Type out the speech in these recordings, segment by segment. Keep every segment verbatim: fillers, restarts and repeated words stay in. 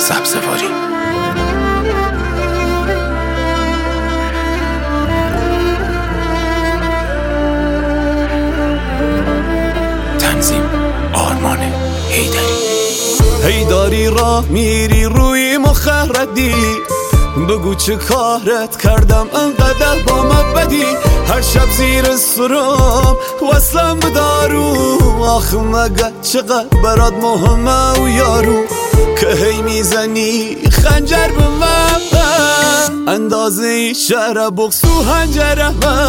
سبزواری. تنظیم آرمان حیدری. حیدری را میری روی مخردی، بگو چه کارت کردم انقدر با من بدی. هر شب زیر سرم وصلم به دارو، آخه مگه چقدر برات مهمه و یارو که هی میزنی خنجر به من، اندازه شهر بغض و هنجره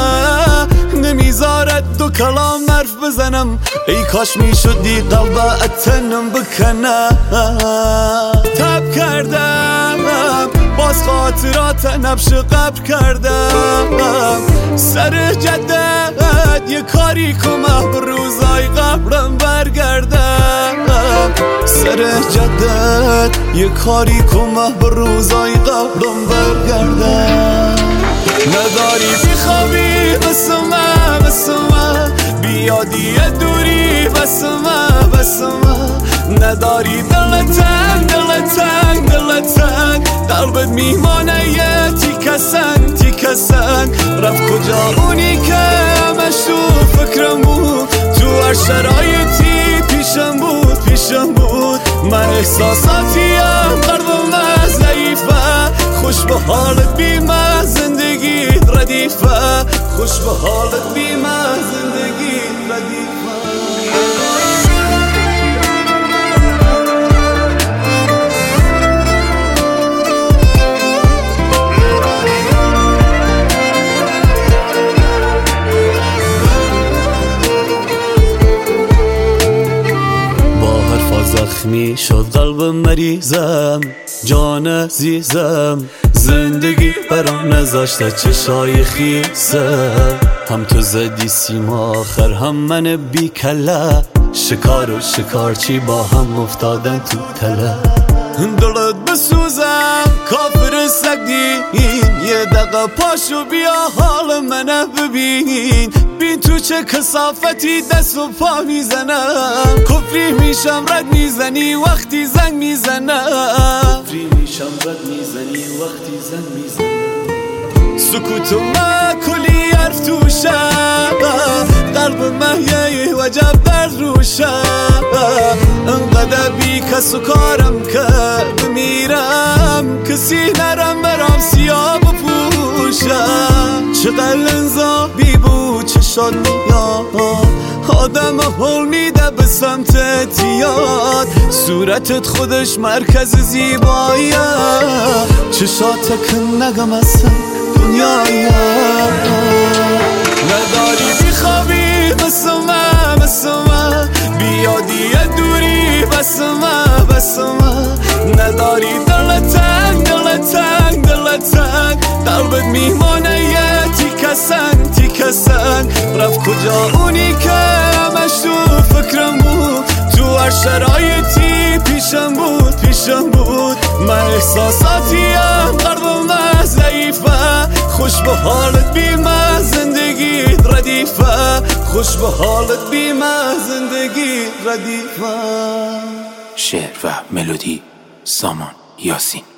نمیذارد دو کلام حرف بزنم. ای کاش میشدی قلب تنم بکنم. تب کردم باز خاطرات نبش قبر کردم، سر جدت یه کاری کنم به روزای قبرم برگردم. سر جدت یه کاری کنم به روزای قبرم برگردم. نداری بخوابی بسمه بسمه، بیادی دوری بسمه بسمه. نداری دل تنگ دل تنگ دل تنگ، قلبت میمانه یه تیکه سنگ تیکه سنگ. رفت کجا اونی که همش تو فکرم بود، تو هر شرایطی پیشم بود پیشم بود. من احساساتیم قلبم ضعیفه، خوش به حالت بیمه زندگی ردیفه، خوش به حالت بیمه زندگی ردیفه. زخمی شد قلب مریضم، جان عزیزم زندگی برام نذاشته چشای خیسم. هم تو زدی سیما آخر هم من بی کله، شکار و شکارچی با هم افتادن تو تله. دلت بسوزم کافر سگدین، یه دقیقه پاشو بیا حال منه ببین. بین تو چه کثافتی دست و پا میزنم، کفری میشم رد میزنی وقتی زنگ میزنم. کفری میشم رد میزنی وقتی زنگ میزنم. سکوت ما کلی حرف توشه، قلب مهیه وجب درد روشه. انقدر بی کس و کارم که بمیرم، کسی نرم برام سیاه بپوشم. چقدر لنزابی بود چشات میاد، آدم حول میده به سمت تیاد. صورتت خودش مرکز زیباییه، چشات که نگم اصلا دنیاییه. نداری بخوابی بسمه بسمه، بیادی دوری بسمه بسمه. نداری دل تنگ دل تنگ دل تنگ، قلبت میمانه یه تیکه سنگ تیکه سنگ. رفت کجا اونی که همش تو فکرم بود، تو هر شرایطی پیشم بود پیشم بود. من احساساتیم قلبم ضعیفه، خوش به حالت بیمه زندگی ردیفه، خوش به حالت بیمه زندگی ردیفه. شعر و ملودی سامان یاسین.